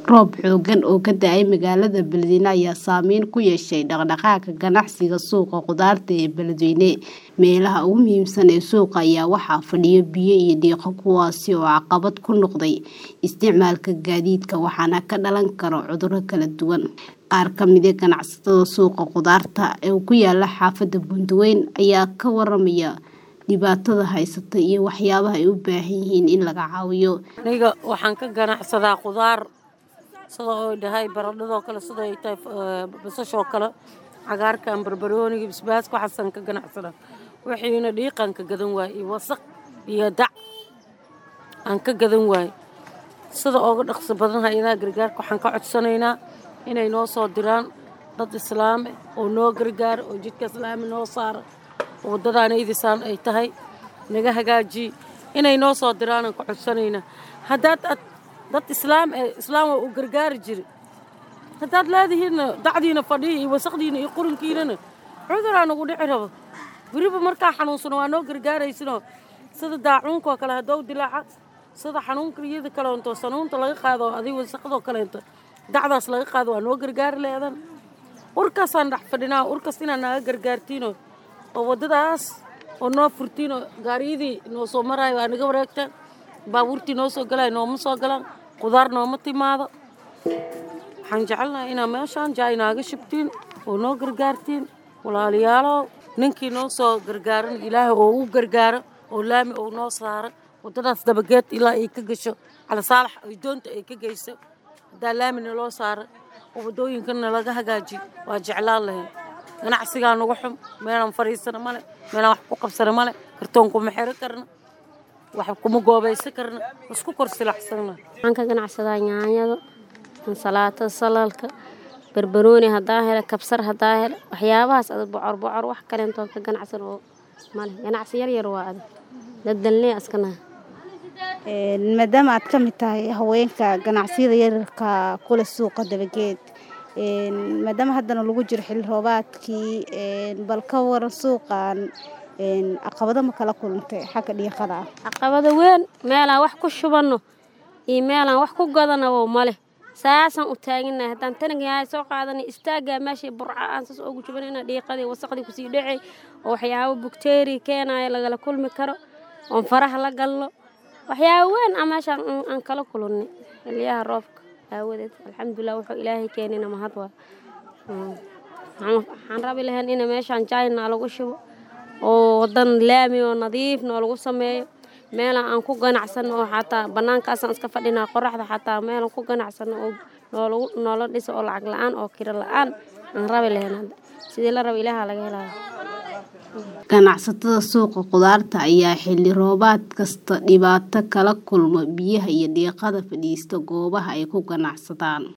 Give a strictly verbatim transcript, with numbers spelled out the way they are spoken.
Roob xooggan oo ka da'ay magaalada Beledweyne ayaa saameyn ku yeeshay dhaqdhaqaaqa ganacsiga suuqa khudaarta ee Beledweyne. Meelaha ugu muhiimsan ee suuqa ayaa waxaa fadhiya biyo iyo dhiiqo kuwaasi oo caqabad ku noqday isticmaalka gaadiidka waxaana ka dhalan kara cudurro kala duwan. Qaar ka mid ah ganacsatada suuqa khudaarta ee ku yaala xaafadda Buundweyn ayaa ka waramaya dhibaatada haysata iyo waxyaabaha ay u baahan yihiin in laga caawiyo. Aniga waxaan ka ganacsadaa khudaar sida oo dhahay baradhada kale sida ay tahay basasha kale cagaarkan barbarooniga basbaaska waxaan ka ganacsadaa wixiina dhiiqan ka gadan waay wasaq iyo dac aan ka gadan waay sida ugu dhaqso badan hay'adaha gargaarka waxaan ka codsanaynaa inay noo soo diraan dad islaam oo noo gargaar oo jidka islaam noo saar wadadana idisaan ay tahay naga hagaaji inay noo soo diraan ka codsanaynaa hadaad dad islaam islaam oo gargaar jiri hadaad leedihiin dacdiina fadhiyo iyo wasaqdiina iyo qurinkiina cuduraan ugu dhici rabo bariba marka xanuunsan waa noo gargaaraysino sida daacuunka kale hadow dilaaca sida xanuunka iyada kale oo sanuunta laga qaado adii wasaqdo kale dacdaas laga qaado waa noo gargaar leedan urkaasaan dhax fadhinaa urkaas inaan naga gargaartiino oo wadadaas oo noo furtiino gaariyadii noo soo maraayo waa naga wareegtaan baabuurtii noo soo galay nooma soo galaan khudaar nooma timaado waxaan jecelnahay inaa meeshaan jaay naaga shibtiin oo noo gargaartiin walaalayaalow ninkii noo soo gargaaran ilaahay oo u gargaaro oo laami oo noo saaro wadadaas dabageed ilaa ay ka gasho cala saalax ay doonta ay ka geyso hadaa laamina loo saaro oo wadooyinkana laga hagaaji waa jeclaan lahayn ganacsigaa nagu xum meelaan fariisana male meelaan wax ku qabsana male kartoon kuma xiro karna wax kuma goobaysan karna isku kor silaxsana waxaan ka ganacsadaa yaanyada ansalaatada salalka barbarooni hadaa helo kabsar hadaa helo waxyaabahaas aad bocor bocor wax kale inta ka ganacsan oo male ganacsi yar yar waa aad dadalnay askana ee maadaama aad ka mid tahay haweenka ganacsiyada yarka kula suuqa dabageed ee maadaama haddana lagu jiro xil roobaadkii ee bal ka waran suuqan een aqabada ma kala kulantay xagga dhiiqada aqabada weyn meelaan wax ku shubano iyo meelaan wax ku gadano male saasan u taaginahay haddaan tanaga soo qaadanay istaaga meeshii burca aan soo ugu jubanayna dhiiqadii wasaqdii ku sii dhacay oo waxyaabo bacteria keenaya laga kulmi karo oo faraha la galno waxyaabo weyn amashan aan kala kulannay xilliyaha roobka aawadeed alxamdulillah wuxuu ilaahay keenina mahad waa waxaan rabi lahayn in meeshaan jaayna lagu shubo oo wadan laami oo nadiif noo lagu sameeyo meel aan ku ganacsano oo xataa banaankaas aan iska fadhinaa qoraxda xataa meel aan ku ganacsano oo noo noo la dhiso oo lacag la'aan oo kira la'aan aan rabi lahayn sidii la rabo ilaaha laga helaa ganacsatada suuqa khudaarta ayaa xilli roobaad kasta dhibaato kala kulma biyaha iyo dhiiqada fadhiista goobaha ay ku ganacsadaan.